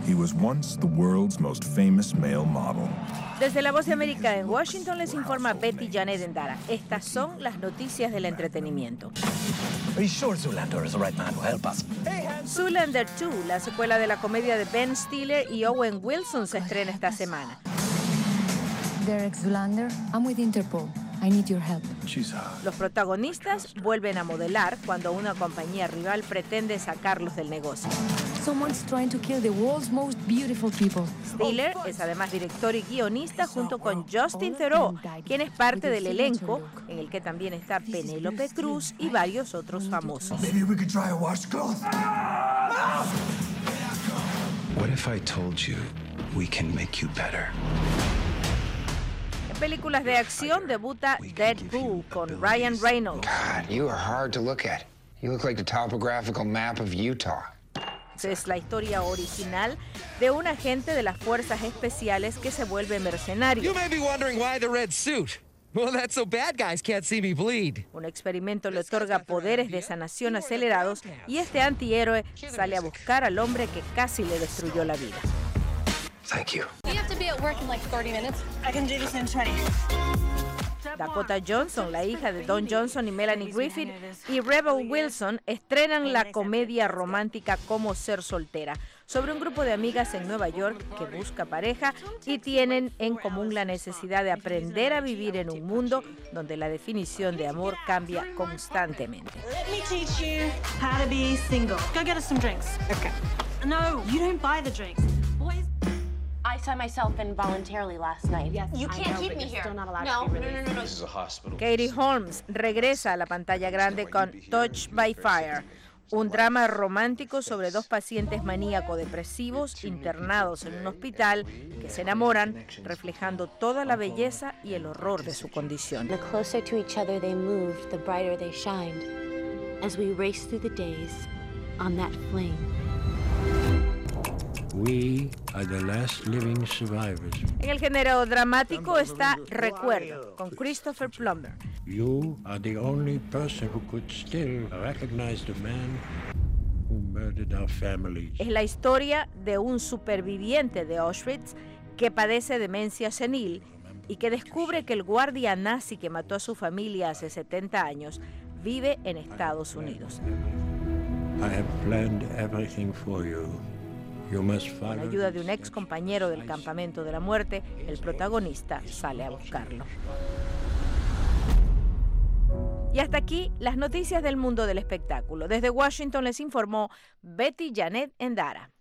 He was once the world's most famous male model. Desde La Voz de América en Washington les informa Betty Janet Endara. Estas son las noticias del entretenimiento. Are you sure Zoolander is the right man to help us? Zoolander 2, la secuela de la comedia de Ben Stiller y Owen Wilson, se estrena esta semana. Derek Zoolander, I'm with Interpol. I need your help. Los protagonistas vuelven a modelar cuando una compañía rival pretende sacarlos del negocio. Someone's trying to kill the world's most beautiful people. Stiller es además director y guionista junto con Justin Theroux, quien es parte del elenco, en el que también está Penélope Cruz y varios otros famosos. Maybe we could try a washcloth. What if I told you we can make you better? En películas de acción debuta Deadpool con Ryan Reynolds. God, you are hard to look at. You look like the topographical map of Utah. Es la historia original de un agente de las fuerzas especiales que se vuelve mercenario. You may be wondering why the red suit. Well, that's so bad guys can't see me bleed. Un experimento le otorga poderes de sanación acelerados y este antihéroe sale a buscar al hombre que casi le destruyó la vida. Thank you. You have to be at work in like 30 minutes. I can do this in 20. Dakota Johnson, la hija de Don Johnson y Melanie Griffith, y Rebel Wilson estrenan la comedia romántica Cómo ser soltera, sobre un grupo de amigas en Nueva York que busca pareja y tienen en común la necesidad de aprender a vivir en un mundo donde la definición de amor cambia constantemente. Let me teach you how to be single. Go get us some drinks. Okay. No, you don't buy the drinks. Boys. I signed myself in voluntarily last night. Yes, you I can't know, keep but me you're here. still not allowed No, to be no, released. no, no, no. This is a hospital. Katie Holmes regresa a la pantalla grande con Touched by Fire, un drama romántico sobre dos pacientes maníaco-depresivos internados en un hospital que se enamoran, reflejando toda la belleza y el horror de su condición. The closer to each other they moved, the brighter they shined, as we raced through the days on that flame. We are the last living survivors. En el género dramático está Recuerdo, con Christopher Plummer. You are the only person who could still recognize the man who murdered our families. Es la historia de un superviviente de Auschwitz que padece demencia senil y que descubre que el guardia nazi que mató a su familia hace 70 años vive en Estados Unidos. I have planned everything for you. Con la ayuda de un ex compañero del campamento de la muerte, el protagonista sale a buscarlo. Y hasta aquí las noticias del mundo del espectáculo. Desde Washington les informó Betty Janet Endara.